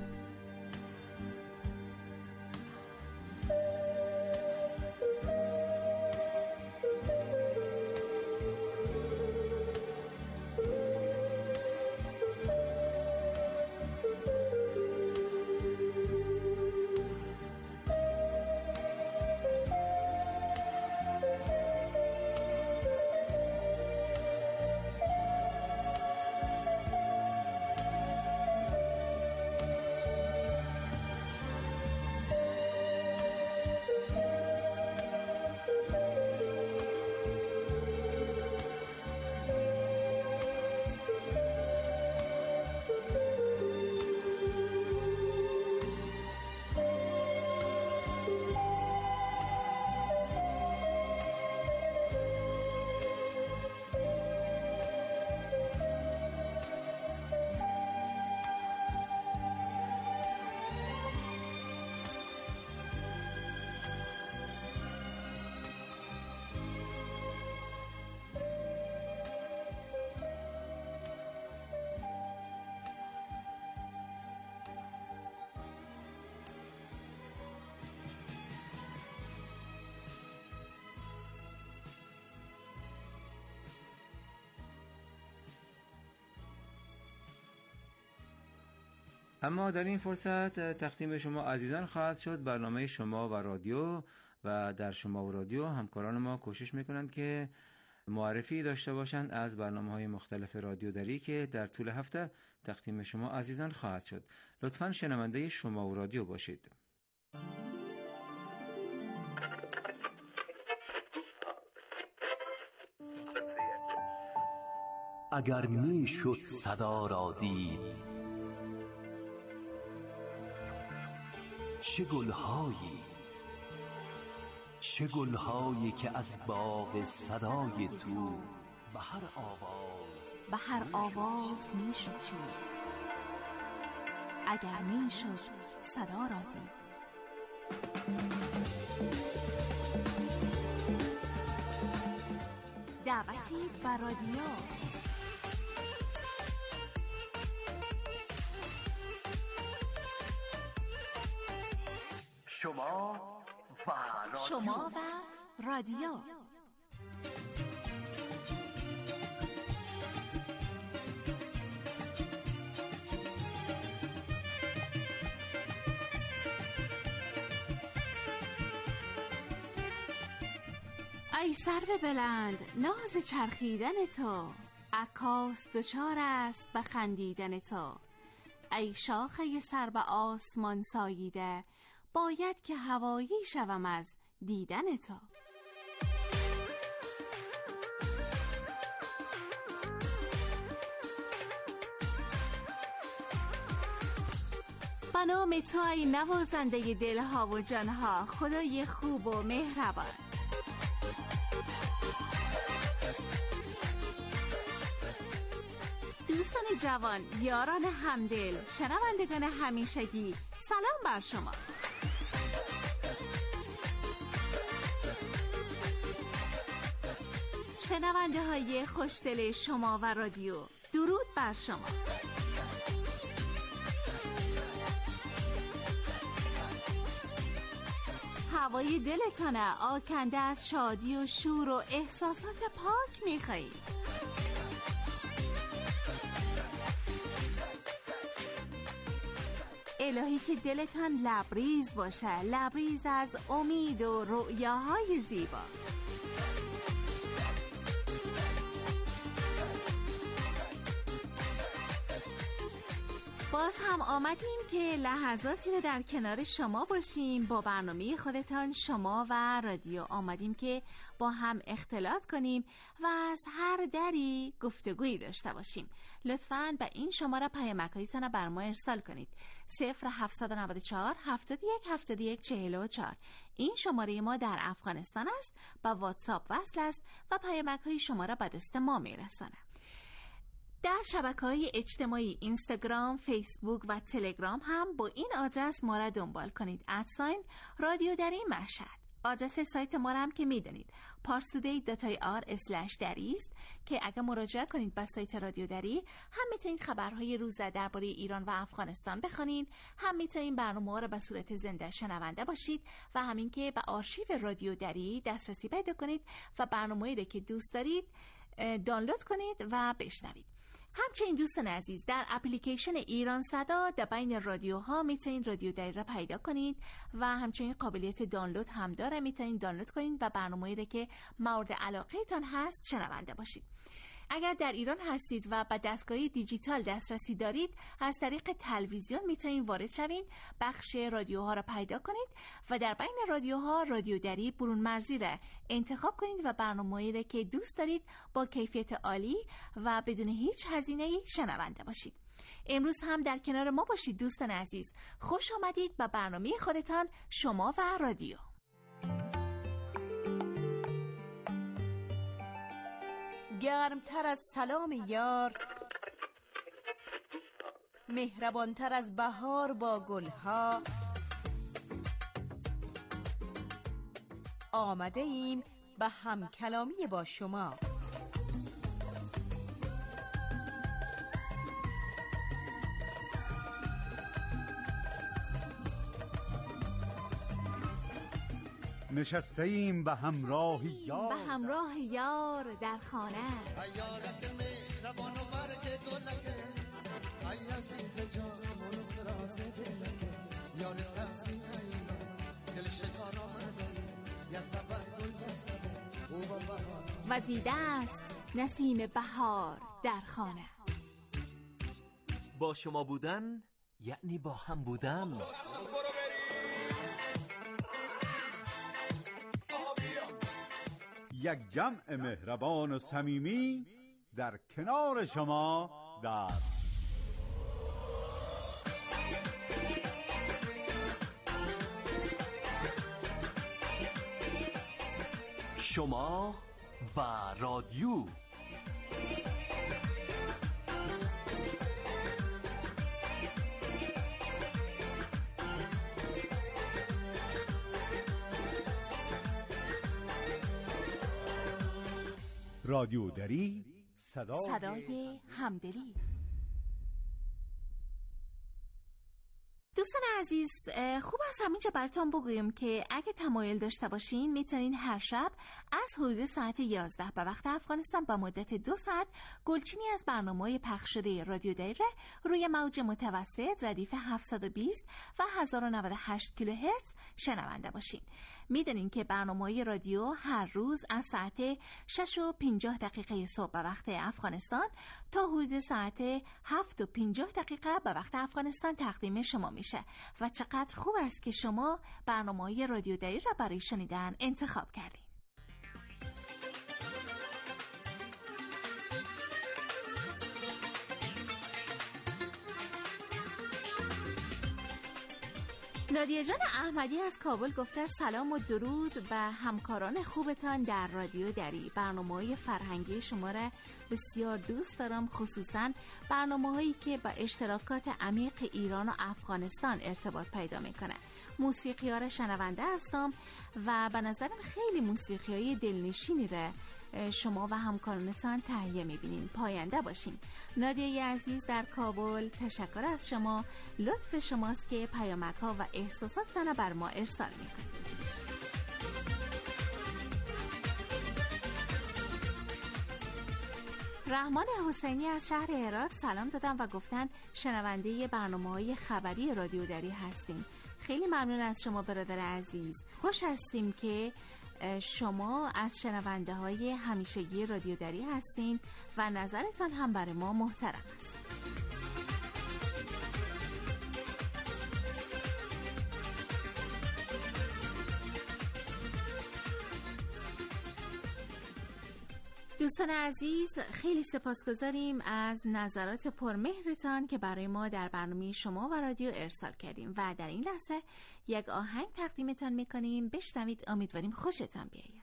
اما در این فرصت تقدیم شما عزیزان خواهد شد برنامه شما و رادیو، و در شما و رادیو همکاران ما کوشش میکنند که معرفی داشته باشند از برنامه‌های مختلف رادیوداری که در طول هفته تقدیم شما عزیزان خواهد شد. لطفاً شنونده شما و رادیو باشید. اگر میشد صدا را دید، چه گلهایی که از باغ صدای تو به هر آواز میشد چید. اگر میشد صدا را دید. دعوتی بر رادیو. شما و رادیو. ای سرو بلند ناز چرخیدن تو، عکاس دچار است به خندیدن تو. ای شاخه سر به آسمان ساییده، باید که هوایی شوم از دیدن تو. به نام تو ای نوازنده دلها و جانها، خدای خوب و مهربان. دوستان جوان، یاران همدل، شنوندگان همیشگی، سلام بر شما. شنونده های خوشدل شما و رادیو، درود بر شما. هوای دلتانه آکنده از شادی و شور و احساسات پاک میخواهید. الهی که دلتان لبریز باشه، لبریز از امید و رؤیاهای زیبا. باز هم آمدیم که لحظاتی رو در کنار شما باشیم با برنامه خودتان، شما و رادیو. آمدیم که با هم اختلاط کنیم و از هر دری گفتگویی داشته باشیم. لطفاً به این شماره پیامک‌هایتان رو بر ما ارسال کنید. 0794 71 71 44. این شماره ما در افغانستان است، با واتساپ وصل است و پیامک‌های شما را به دست ما میرسانه. در شبکه‌های اجتماعی اینستاگرام، فیسبوک و تلگرام هم با این آدرس ما را دنبال کنید. @رادیو دری مشهد. آدرس سایت ما را هم که میدونید parstoday.ir/dari است که اگر مراجعه کنید به سایت رادیو دری هم میتونید خبرهای روز درباره ایران و افغانستان بخونید، هم میتونید برنامه‌ها را به صورت زنده شنونده باشید و همین که به آرشیو رادیو دری دسترسی پیدا کنید و برنامه‌ای که دوست دارید دانلود کنید و بشنوید. همچنین دوستان عزیز، در اپلیکیشن ایران صدا در بین رادیوها میتونید رادیو دری را پیدا کنید و همچنین قابلیت دانلود هم داره، میتونید دانلود کنید و برنامه‌ای را که مورد علاقه تان هست شنونده باشید. اگر در ایران هستید و به دستگاه دیجیتال دسترسی دارید، از طریق تلویزیون میتونید وارد شوید، بخش رادیوها را پیدا کنید و در بین رادیوها رادیو دری برون مرزی را انتخاب کنید و برنامه‌ای را که دوست دارید با کیفیت عالی و بدون هیچ هزینه‌ای شنونده باشید. امروز هم در کنار ما باشید دوستان عزیز. خوش آمدید به برنامه خودتان، شما و رادیو. گرمتر از سلام یار، مهربانتر از بهار با گلها، آمده ایم به هم کلامی با شما. نشسته ایم به همراه یار، به همراه یار در خانه. وزیده است نسیم بهار در خانه. با شما بودن یعنی با هم بودن. یک جمع مهربان و صمیمی در کنار شما در شما و رادیو. رادیو دری، صدای همدلی. دوستان عزیز، خوب است همینجا براتون بگویم که اگه تمایل داشته باشین میتونین هر شب از حدود ساعت 11 به وقت افغانستان با مدت 2 ساعت گلچینی از برنامه‌های پخش شده رادیو دری روی موج متوسط ردیف 720 و 1098 کیلوهرتز شنونده باشین. میدونین که برنامه‌های رادیو هر روز از ساعت 6:50 صبح به وقت افغانستان تا حدود ساعت 7:50 به وقت افغانستان تقدیم شما میشه و چقدر خوب است که شما برنامه‌های رادیو دری را برای شنیدن انتخاب کردین. نادیه جان احمدی از کابل گفته سلام و درود به همکاران خوبتان در رادیو دری. برنامه‌های فرهنگی شما را بسیار دوست دارم، خصوصا برنامه‌هایی که با اشتراکات عمیق ایران و افغانستان ارتباط پیدا میکنه. موسیقی‌ها را شنونده هستم و به نظرم خیلی موسیقی‌های دلنشینی را شما و همکارانتان تهیه می‌بینیم. پاینده باشین. نادیه عزیز در کابل، تشکر از شما. لطف شماست که پیامک‌ها و احساساتتان بر ما ارسال می‌کنید. رحمان حسینی از شهر هرات سلام دادن و گفتن شنونده برنامه‌های خبری رادیو دری هستیم. خیلی ممنون از شما برادر عزیز. خوش هستیم که شما از شنونده های همیشگی رادیو دری هستین و نظرتان هم برای ما محترم است. دوستان عزیز، خیلی سپاسگزاریم از نظرات پرمهرتان که برای ما در برنامه شما و رادیو ارسال کردیم و در این لحظه یک آهنگ تقدیمتان میکنیم. بشنوید، امیدواریم خوشتان بیاید.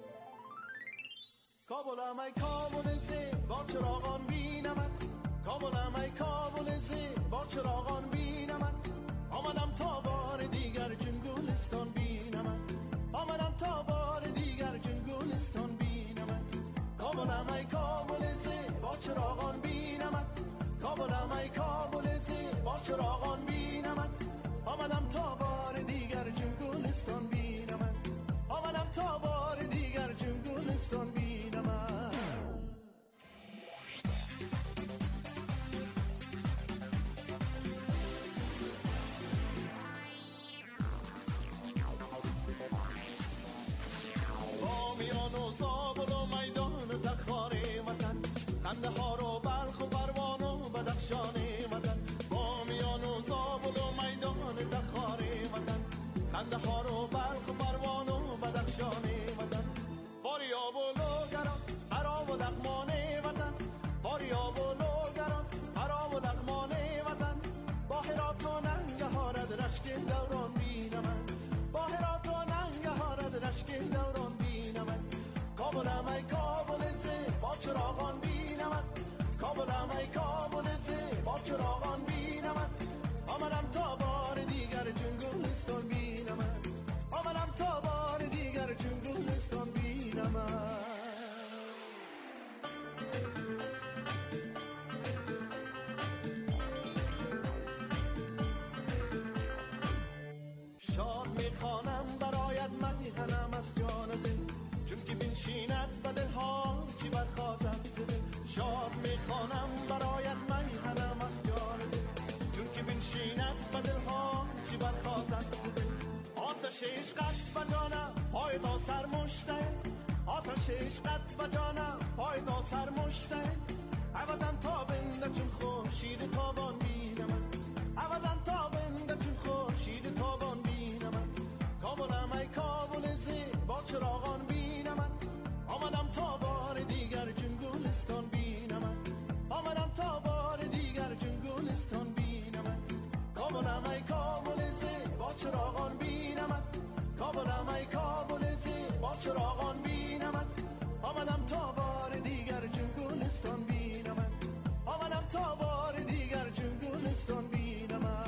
کابلم ای کابل با چراغان بینمت، کابلم ای کابل با چراغان بینمت، آمدم تا بار دیگر چون گلستان بینمت، آمدم تا بار دیگر چون گلستان بینمت، کابلم ای کابل با چراغان بینمت، کابلم ای کابل با چراغان بینمت، آمدم تا بار دیگر چون گلستان بینمت، آمدم تا بار دیگر چون گلستان بینمت. بامیان و زابل و میدان تخار وطن، خنده ها رو بلخ و پروان و بدخشان وطن، بامیان و زابل و میدان تخار وطن، خنده ها رو بلخ و پروان و بدخشان وطن، فاریاب و لوگران خراب و دخمان وطن، فاریاب و لوگران خراب و دخمان وطن، با هرات و ننگهارد رشک دوران بینمن، با هرات و ننگهارد رشک دوران بینمن، کابلم ای کابل با چراغان بینمت، کابلم ای کابل با چراغان بینمت، آمدم تا بار دیگر چون گلستان بینمت، آمدم تا بار دیگر چون گلستان بینمت. شاد میخوانم برایت میهنم از جان دل، چون که بنشیند به دلها چی برخازد ز دل، شاد میخوانم برایت میهنم از جان دل، چون که بنشیند به دلها چی برخازد ز دل، آتش عشقت به جانم پای تا سر مشته، آتش عشقت به جانم پای تا سر مشته، ابدا تا بنده چون خورشید تابان بینم، ابدا تا بنده چون خورشید تابان بینم، کابلم ای کابل با چراغان بینم، آمدم تا بار دیگر چون گلستان بینم، آمدم تا بار دیگر چون گلستان بینم، کابلم ای کابل با چراغان بینم، کابلم ای کابل با چراغان بینم، آمدم تا بار دیگر چون گلستان بینم، آمدم تا بار دیگر چون گلستان بینم.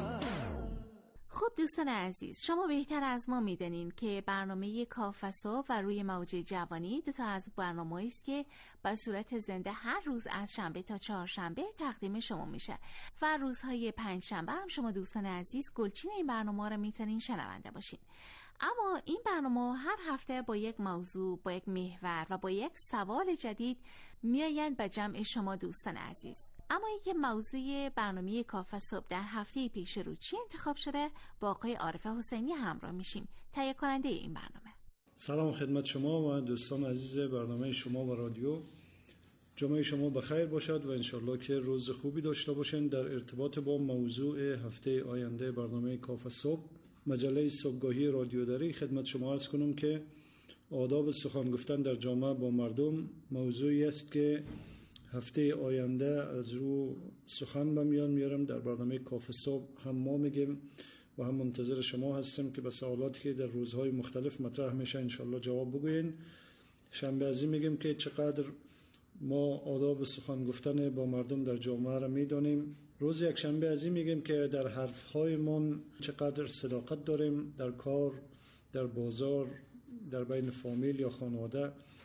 خب دوستان عزیز، شما بهتر از ما میدونین که برنامه کاف صبح و روی موج جوانی دو تا از برنامه‌ای است که به صورت زنده هر روز از شنبه تا چهارشنبه تقدیم شما میشه و روزهای پنجشنبه هم شما دوستان عزیز گلچین این برنامه رو میتونین شنونده باشین. اما این برنامه هر هفته با یک موضوع، با یک محور و با یک سوال جدید میآیند به جمع شما دوستان عزیز. اما اینکه موضوع برنامه کاف صبح در هفته پیش رو چی انتخاب شده، با آقای عارف حسینی همراه میشیم، تهیه کننده این برنامه. سلام خدمت شما و دوستان عزیز برنامه شما و رادیو. جمعه شما بخیر باشد و انشالله که روز خوبی داشته باشین. در ارتباط با موضوع هفته آینده برنامه کاف صبح مجله صبحگاهی رادیو دری خدمت شما عرض کنم که آداب سخن گفتن در جامعه با مردم موضوعی است که هفته آینده از رو سخن به میان میارم در برنامه کاف صبح. هم ما میگیم و هم منتظر شما هستیم که به سوالاتی که در روزهای مختلف مطرح میشه انشالله جواب بگوین. شنبه ازی میگیم که چقدر ما آداب سخن گفتن با مردم در جامعه را میدانیم. روز یک شنبه ازی میگیم که در حرفهای من چقدر صداقت داریم، در کار، در بازار، در بین فامیل یا خانواده